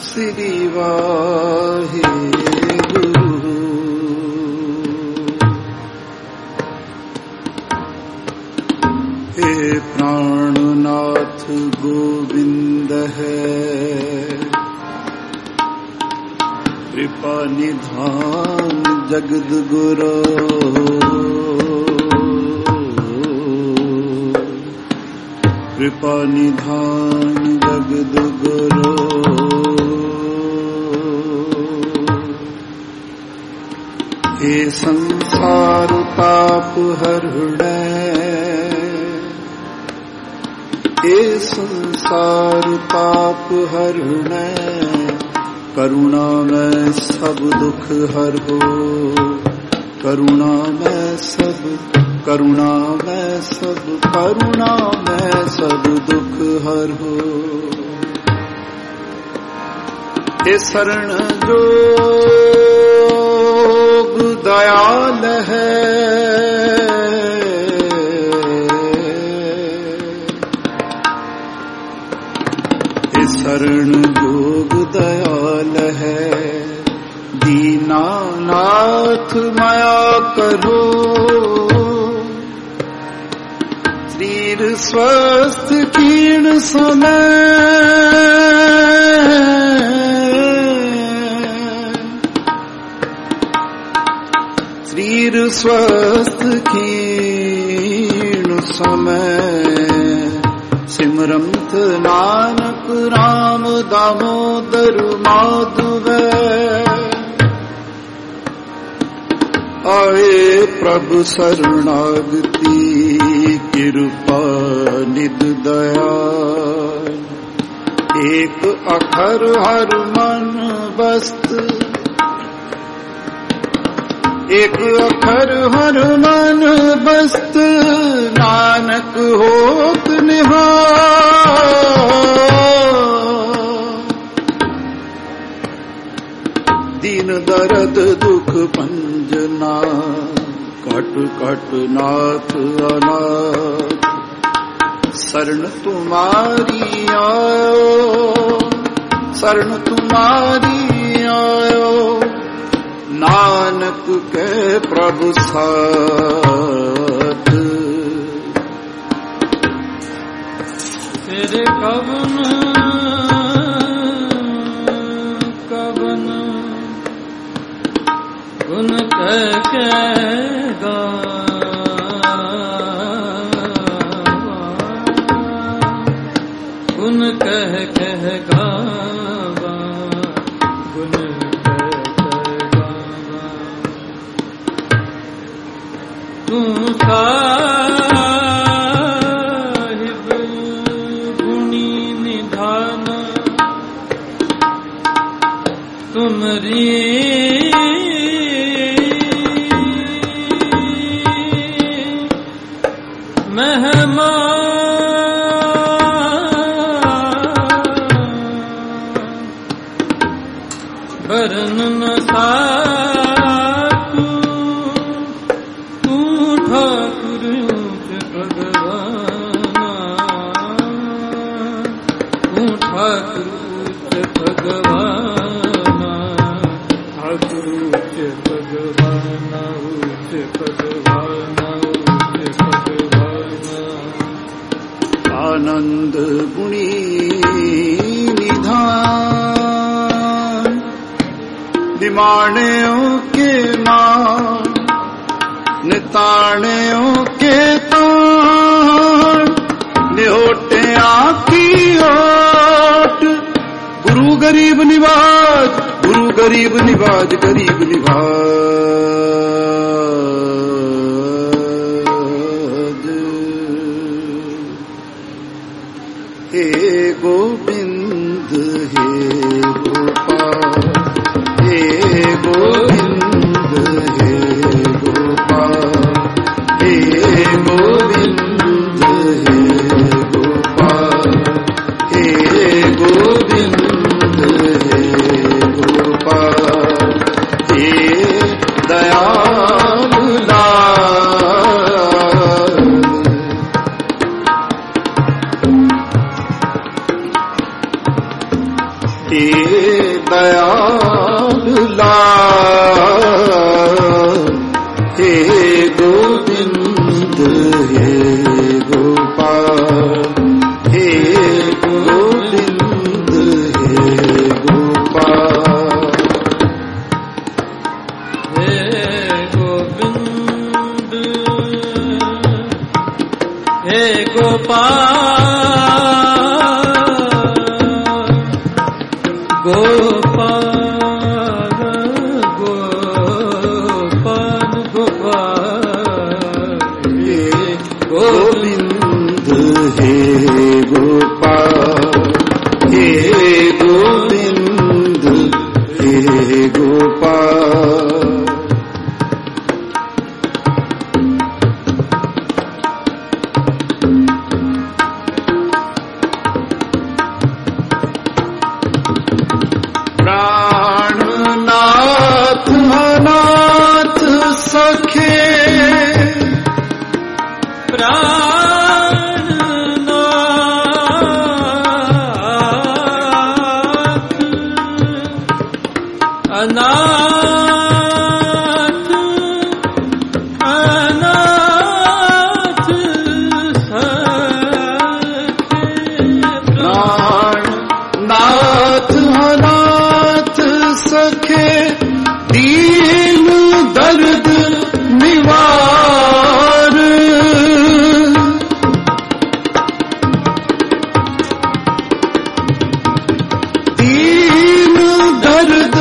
श्री वाहेगुरु। हे प्राणनाथ गोविंद है, कृपा निधान जगद गुरो। कृपा निधान जगद गुरो। हे संसार ताप हरणै, हे संसार ताप हरणै, करुणा में सब दुख हरो। करुणा में सब, करुणा में सब, करुणा में सब दुख हरो। हे शरण जोग दयाल है, हे शरण जोग दयाल है, दीनानाथ माया करो। शरीर स्वस्थ क्षीण समय, शरीर स्वस्थ क्षीण समय, सिमरंत नानक राम दामोदर माधव। आए प्रभु शरणागति, कृपा निध दया। एक अखर हर मन बस्त, एक अखर हर मन बस्त, नानक होत निहाल। दीन दर्द दुख पंजना, कट कट नाथ अनाथ। शरण तुम्हारी आयो, शरण तुम्हारी आयो, नानक के प्रभु साथ। तेरे कवन कवन गुण कह के गुण कह कह गावा, गुण तू साहिब गुणी निधान, तुमरी महिमा बरन न साकू। तू ठाकुर भगवाना, तू ठाकुर भगवाना, ठाकुर भगवाना, भगवाना भगवाना। आनंद गुणी निधान, निमाणियों के मान, निताणियों के तान। निहोटे आखी ओट, गुरु गरीब निवाज, गुरु गरीब निवाज, गरीब निवाज। हे गोविंद हे गोपाल, हे गोविंद हे गोपाल, हे गोविंद हे गोपाल, हे गोविंद हे गोपाल, हे दयाल लाल। हे दयाल लाल हे गोविंद हे गोपाल हे गोविंद हे गोपाल हे गोविंद हे गोपाल गोपाल गोपाल गोपाल हे गोविंद हे गोपाल हे गोविंद हे गोपाल प्राणनाथ अनाथ सखे प्राणनाथ अनाथ अनाथ प्राणनाथ अनाथ सखे दीन दर्द निवार दीन दर्द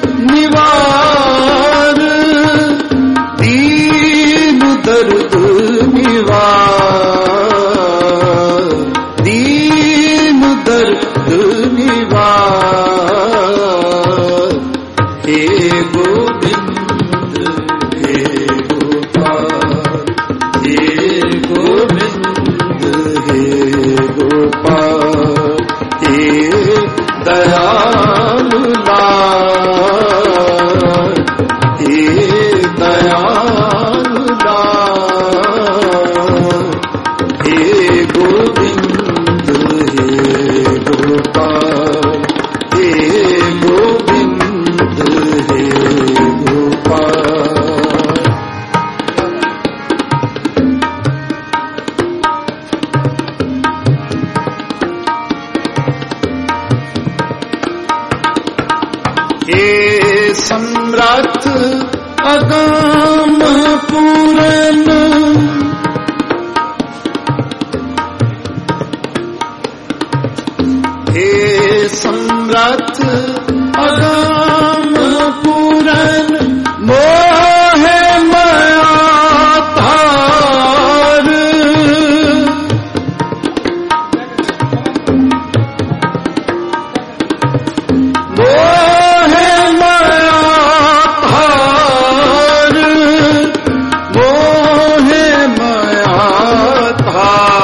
निवार दीन दर्द निवार दीन दर्द निवार हे गोविंद हे गोपाल हे गोविंद हे गोपाल हे दयाल लाल हे दयाल लाल हे गोविंद हे गोपाल हे गोविंद हे गोपाल हे सम्राट अगम पूरन हे सम्राट अगम पूरन मोह माया तार मोह माया तार मोह माया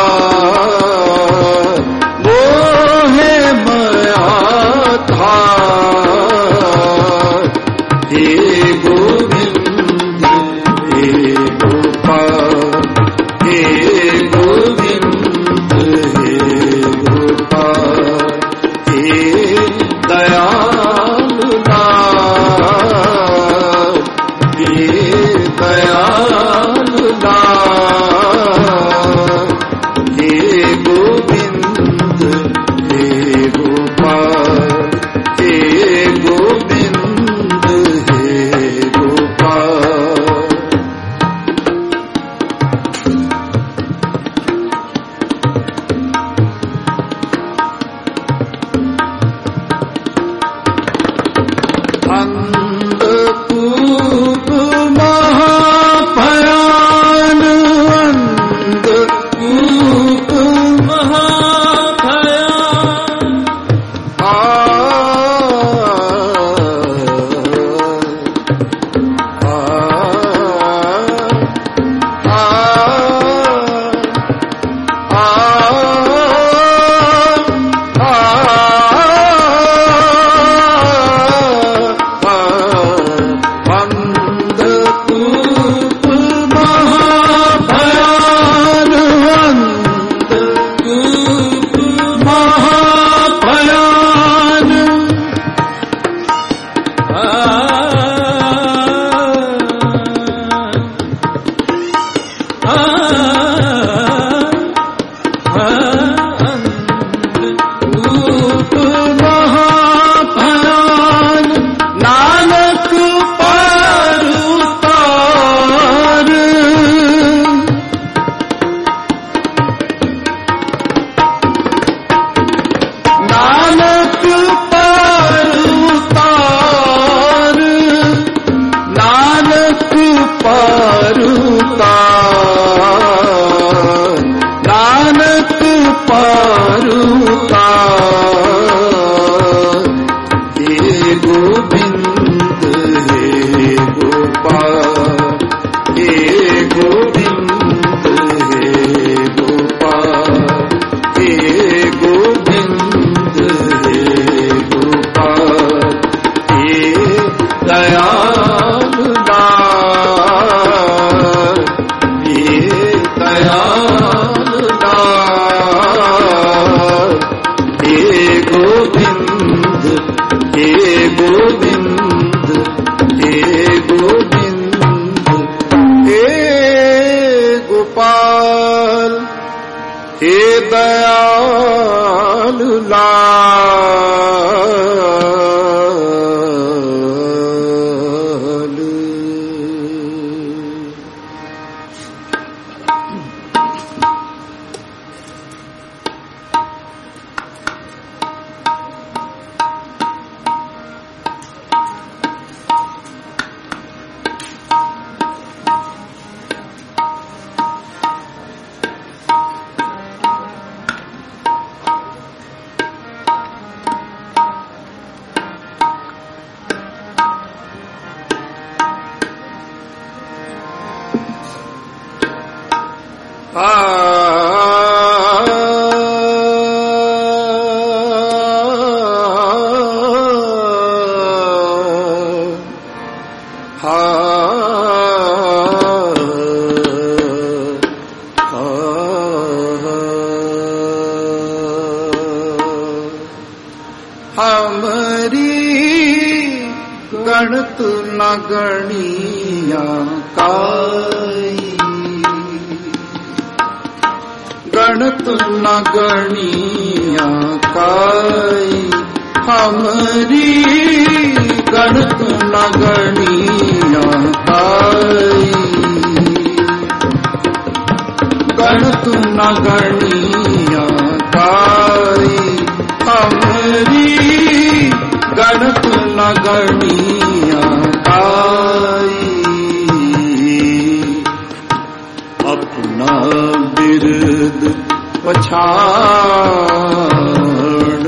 तार मोह माया तार लाल हे दयाल लाल। हमारी गणत न गणिया काई, गणत न गणिया काई, हमारी गणत न गणिया काई, गणत न गणिया काई, हमारी गणत न गणिया काई। अपना बिरद पछाड़,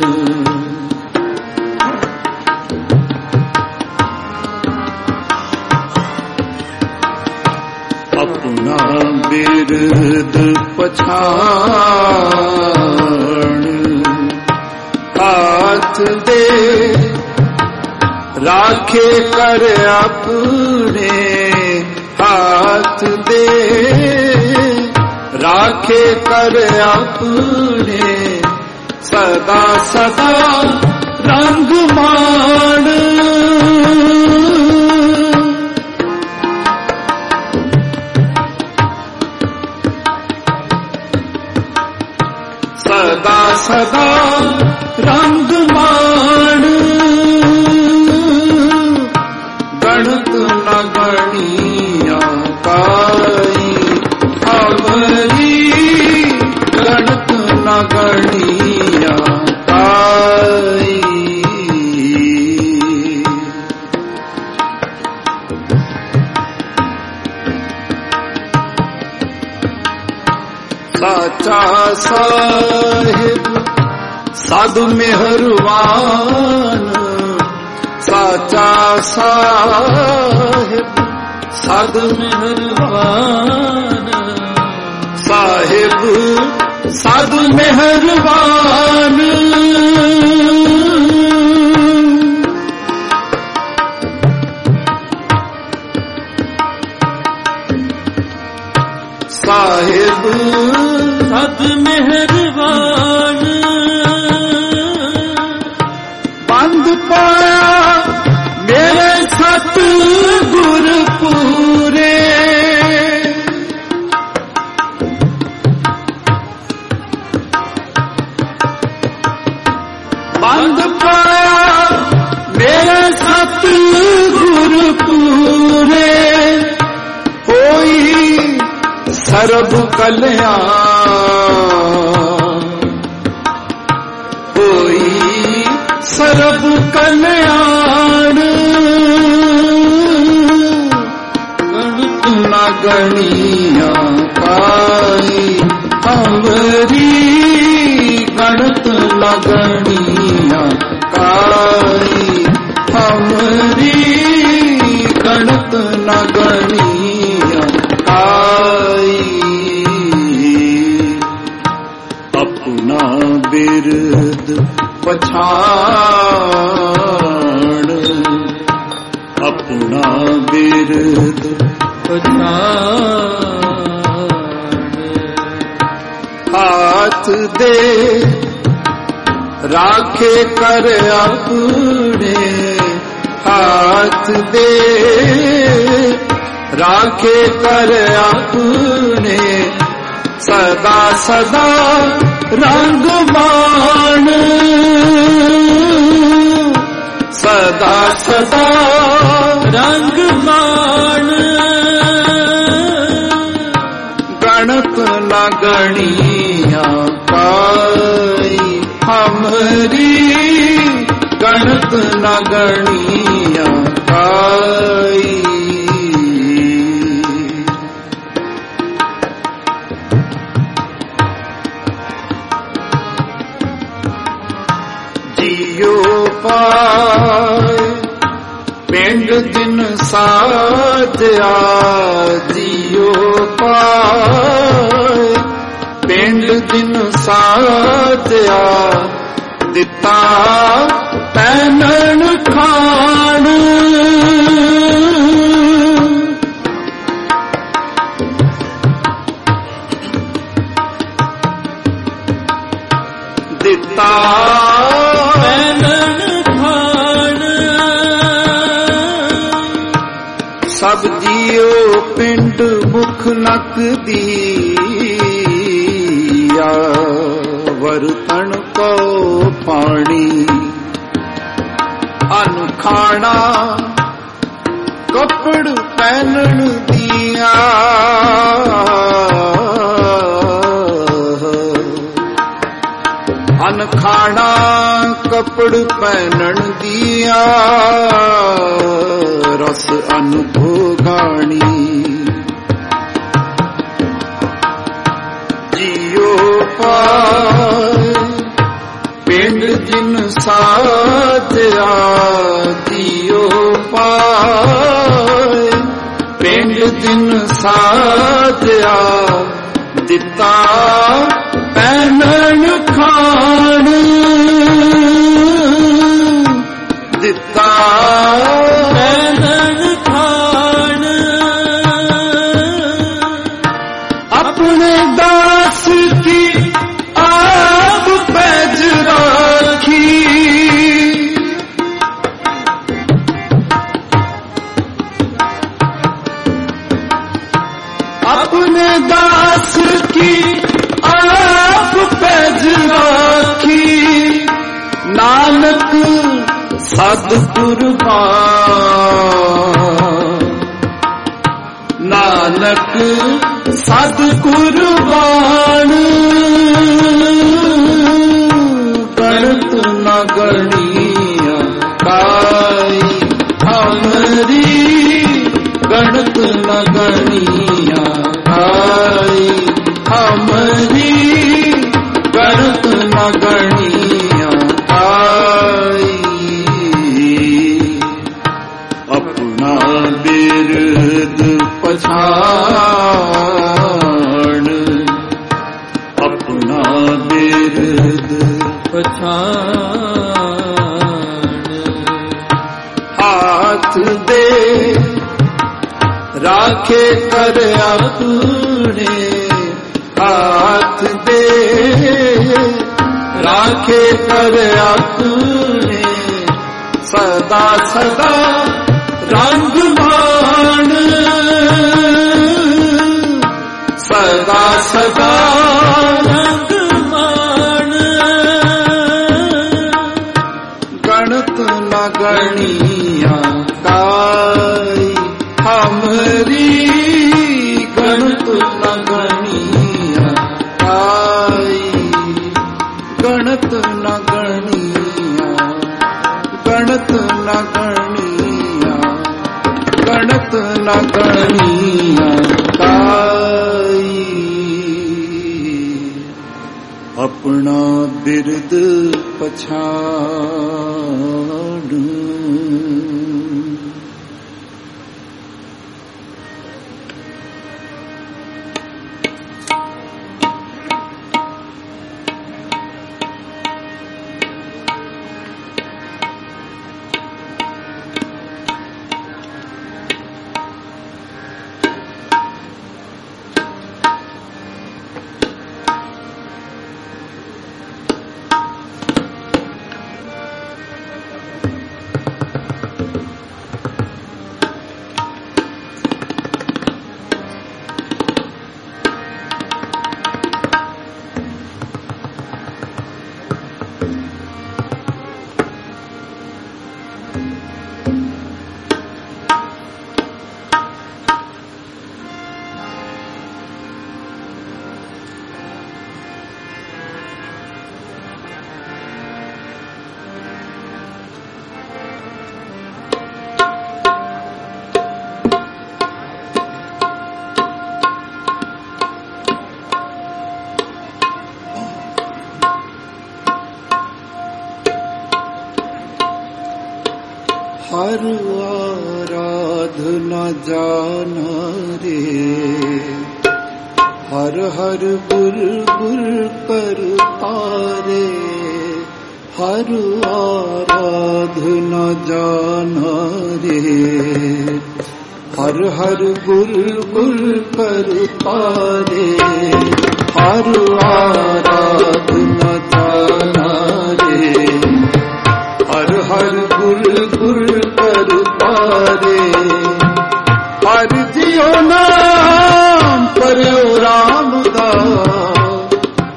अपना बिरद पछाड़, हाथ दे राखे कर अपने, हाथ दे राखे कर अपने, सदा सदा रंग मान, सदा सदा रंग मान, गणत न गणिया काई, हमारी गणत न गणिया काई। साचा साहिब साधु मेहरबान, साचा साहिब साधु मेहरबान, साहिब साधु मेहरबान, साहिब साधु मेहरबान, बंद पाया मेरे सतगुर पूरे, बंद पाया मेरे सतगुर पूरे, होई सर्ब कल्याण, होई सर्ब कल्याण, गणत न गणिया काई, हमारी गणत न गणिया काई, हमारी गणत न गणिया काई। अपना बिरद पछाड़, अपना बिरद पछाड़, हाथ दे राखे कर अपने, हाथ दे राखे कर अपने, सदा सदा रंग मान सदा सदा रंग मान गणत न गणिया पाई हमरी गणत न गणिया पाई जियो पाए पिंड दिन साजया जियो पाए पिंड दिन साजया दिता पैनन खान दिता सब जियो पिंड मुख नक दिया वरतन को पानी अन खाना कपड़ पहनन दिया अन खाना कपड़ पहनन दिया रस अनुभोगाणी जियो पाए पिंड जिन साजया जियो पाए पिंड जिन साजया दिता पैनन खान दिता पैनन खान अपने दास की आप पैज राखी अपने दास की आप पैज राखी नानक सदकुर्बान नानक सदकुर्बान गणत न गणिया काई हमरी गणत न गणिया काई हमरी गणत न गणिया काई अपना बिरद पछाण अपना बिरद पछाण हाथ दे राखे कर अपने हाथ दे राखे कर अपने सदा सदा रंग मान सदा सदा रंग मान गणत न गणिया काई हमरी गणत न गणिया काई गणत न गणिया गणत न गणिया गणत न गणिया काई अपना बिरद पछाड़ हर आराधना जाना रे, हर हर गुर गुर करता रे, हर आराधना जाना रे, हर हर गुर गुर करता रे, हर आराधना जाना रे, हर हर गुर गुर करता रे, हर जियो नाम पर्यो रामदास,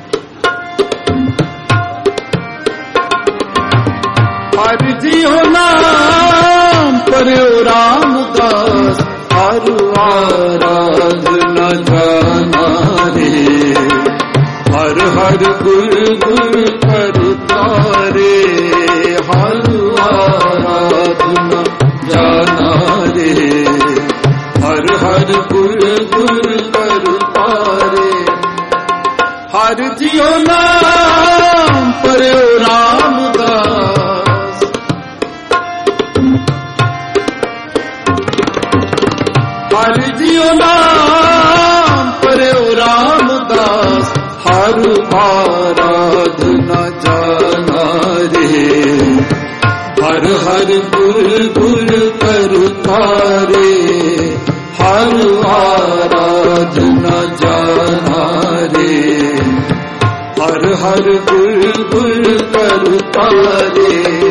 हर जियो नाम पर्यो रामदास, हर आराधना जाना रे, हर हर गुर गुर करता रे, हर आराधना जाना रे, हर हर गुर गुर करता रे, हर जियो नाम पर्यो रामदास, हर जियो नाम पर्यो रामदास, हर आराधना जाना रे, हर हर गुर गुर करता रे, हर आराधना जाना रे, हर हर गुर गुर करता रे।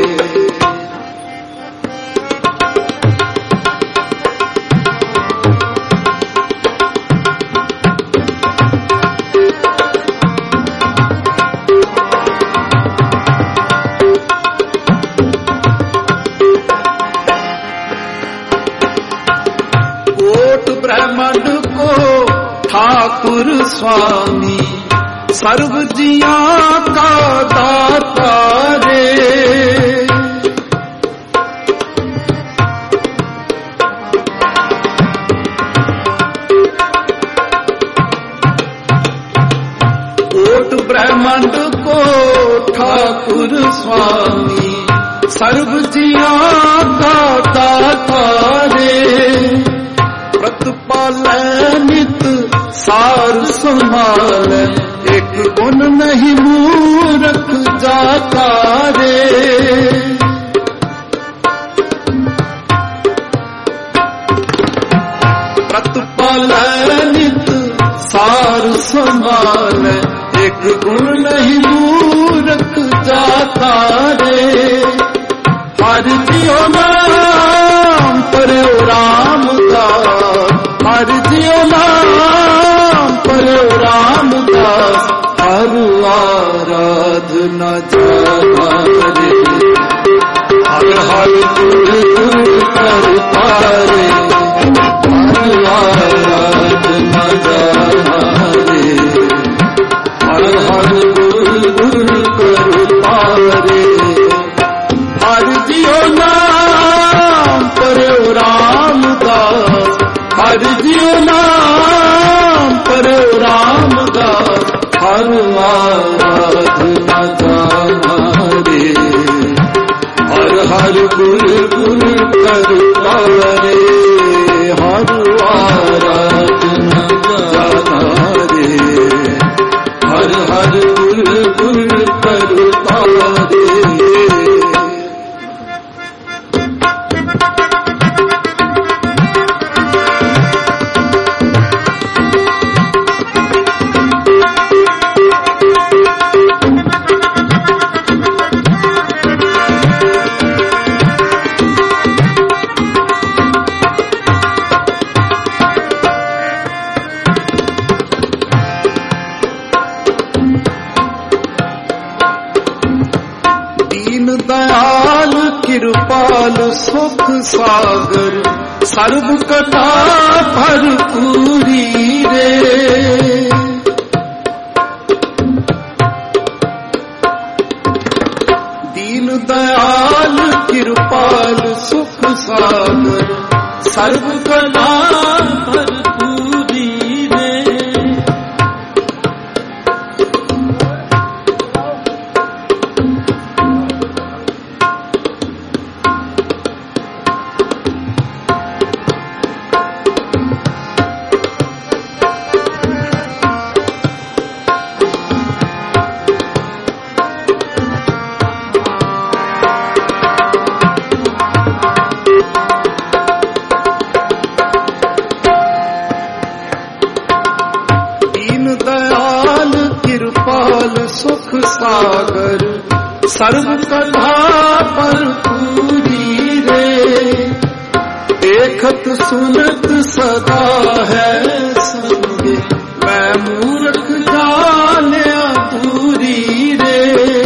ब्रह्मांड को ठाकुर स्वामी, सर्व जिया का दाता रे, कोट ब्रह्मांड को ठाकुर स्वामी, सर्व जिया का दाता रे, प्रतिपाल नित सार संभाल, एक गुण नहीं मूर्ख जाता रे, प्रतिपाल नित सार संभाल, एक गुण नहीं मूर्ख जाता रे, हर जियो नाम पर्यो रामदास, हर जियो नाम पर्यो रामदास, हर आराधना जाना रे, हर हर गुर गुर करता रे, हर आराधना जाना रे, हर हर गुर गुर करता रे, हर जियो नाम पर्यो रामदास, हर जियो नाम पर्यो रामदास, हर आराधना जाना रे, हर हर गुर गुर करता रे, हर आराधना जाना रे, हर हर गुर गुर करता रे। दयाल कृपाल सुख सागर, सर्व कथा भरपूरी रे, दीन दयाल कृपाल सुख सागर, सर्व कथा भरपूरी रे, कमल सुख सागर सर्व कथा भरपूरी रे। देखत सुनत सदा है संगे मैं मूर्ख जानिया दूरी रे।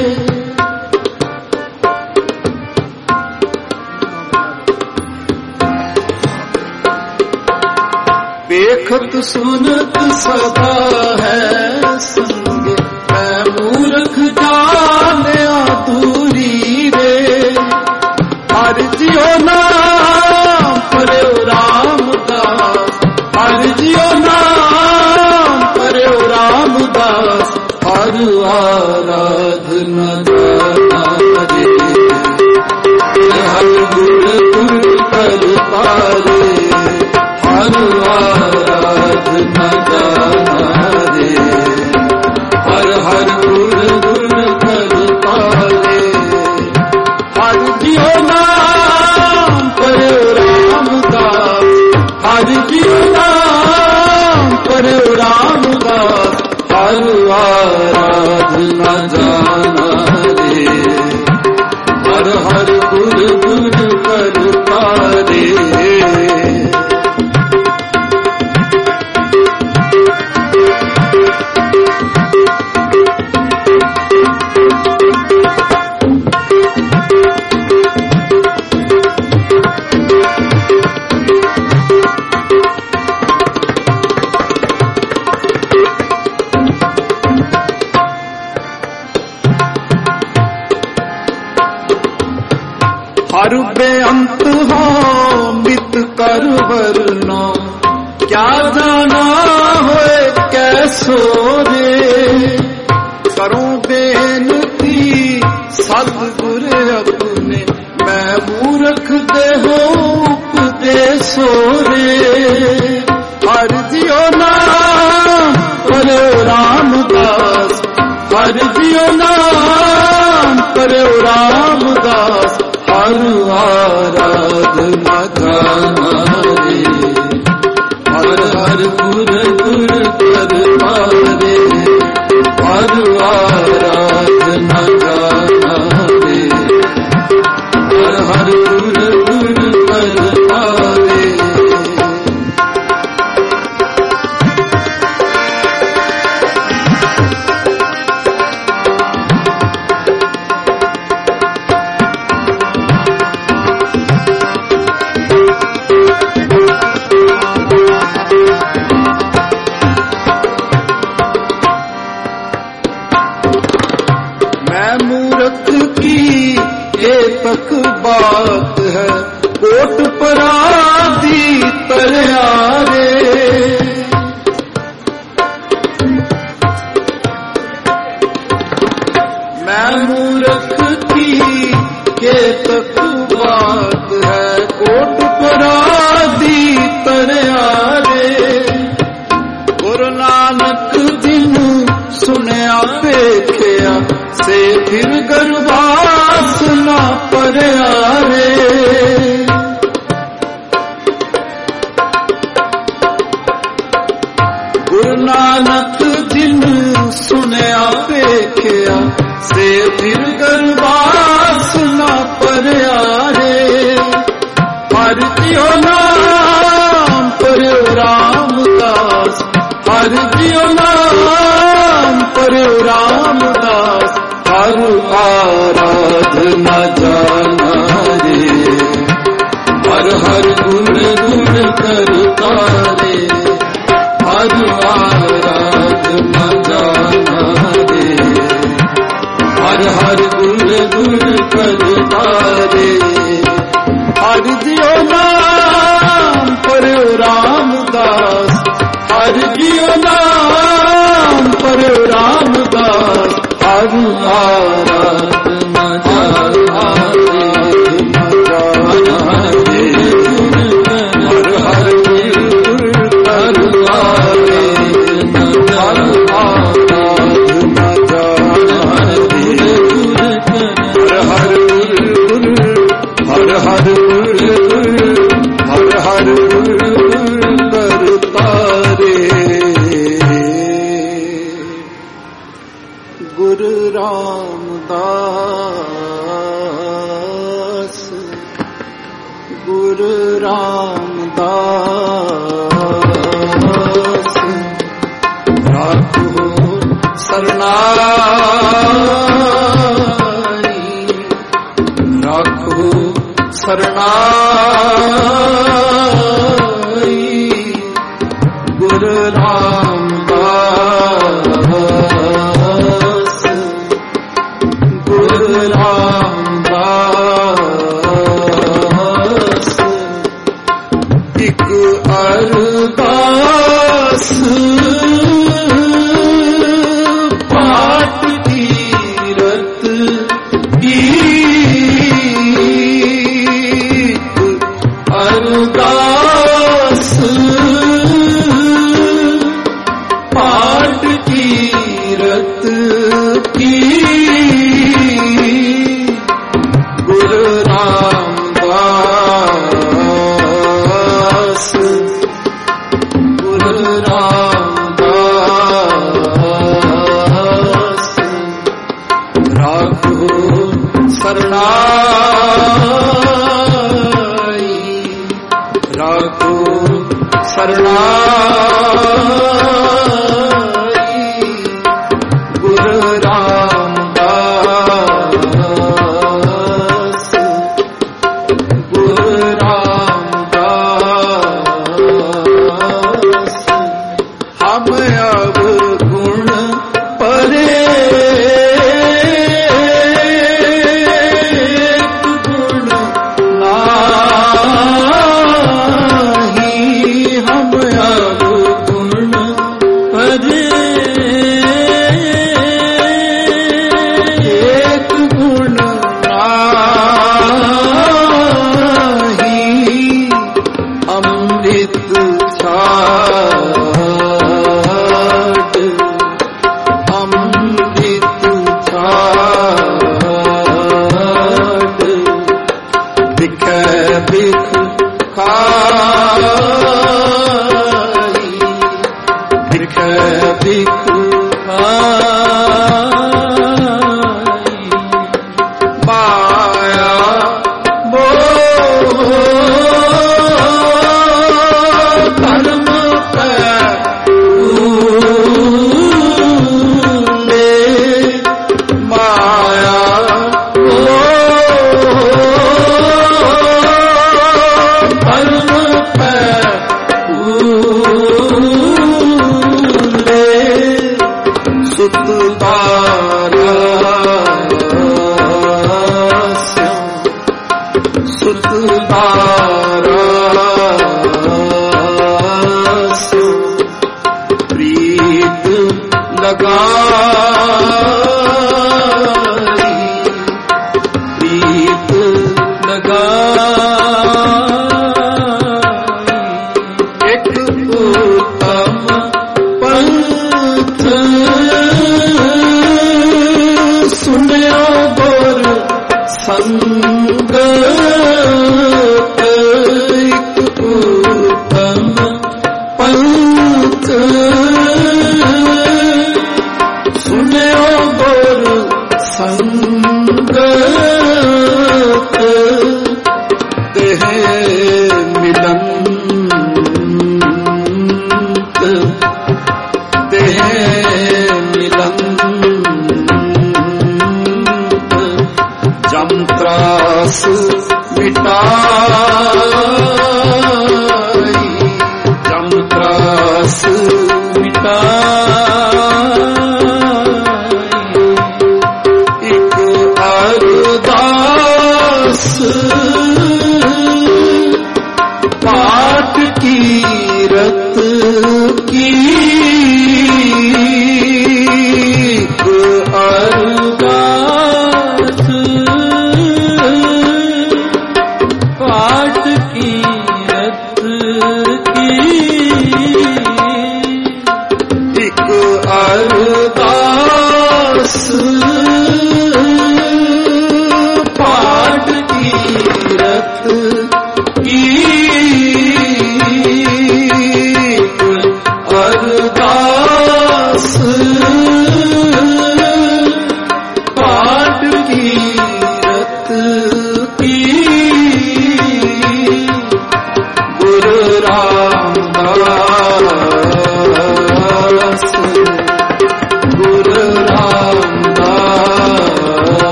देखत सुनत सदा है संगे मैं मूर्ख जानिया दूरी रे। हर जियो नाम पर्यो रामदास, हर जियो नाम पर्यो रामदास। हर आराधना जाना रे, हर गुण गुण करता रे। हर आराधना जाना रे, हर हर गुण गुण करता रे। हर जियो नाम पर्यो रामदास, हर जियो नाम पर्यो रामदास। हर आराधना जाना रे, हर हर गुण गुण करता रे। हर बेअंत हो मित कर वरना, क्या जाना होए कैसो रे। करूं बेनती सतगुर अपने मैं मूर्ख देहो उपदेशो रे। हर जियो नाम पर्यो रामदास, हर जियो नाम पर्यो रामदास। हर आराधना जाना रे, हर हर गुण गुण करता रे। हर आराधना जाना रे, हर हर गुण गुण करता रे। तक बात है कोट पराधी तरया रे। मैं मूर्ख की के तक बात है कोट पराधी तरया रे। गुरु नानक जिन सुनया देखिया से फिर गर्वास ना परया रे। गुरु नानक जिन सुनया देखिया से फिर गर्वास ना परया रे। हर जियो नाम पर्यो रामदास, हर जियो नाम पर्यो रामदास। हर आराधना जाना रे, हर हर गुण गुण करता रे। हर आराधना जाना रे, हर हर गुण गुण करता रे। हर जियो नाम पर्यो रामदास, हर जियो नाम पर्यो रामदास। हर आराधना जाना रे, हर हर गुण करता रे। हर आराधना जाना रे, हर हर गुण हर हर हर हर करता रे। गुरु रामदास गुरु रामदास राखो सरनाई राखो सरनाई गुरु रामदास गुरु रामदास एक अरदास पाठ तीरथ की अरदास पाठ तीरथ की गुरु रामदास गुरु रामदास राखो सरनाई राखो सरनाई गुरु रामदास गुरु रामदास हम अब गुण परे गुण नाही हम अब गुण परे एक गुण नाही अमृत छाट अमृत छाट बिख बिख खाई बिख बिख माया मोह धर्म पे भूले माया मोह धर्म पे भूले सुत प्रीत लगाई प्रीत लगाई एक उत्तम पंथ सुनियो गुर संग एक उत्तम पंथ सुनियो गुर संग देह मिलन देह मिलन जंत्रास मिटाई जंत्रास मिटाई एक अरदास पाठ कीरत की एक अरदास पाठ कीरत की एक अरदास